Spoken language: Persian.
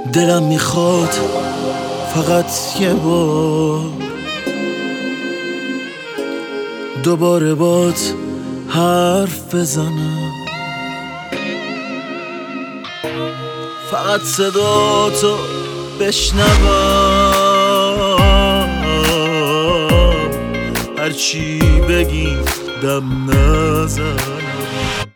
دلم میخواد فقط یه بار دوباره بات حرف بزنم، فقط صدا تو بشنوم، هرچی بگی دم نزنم.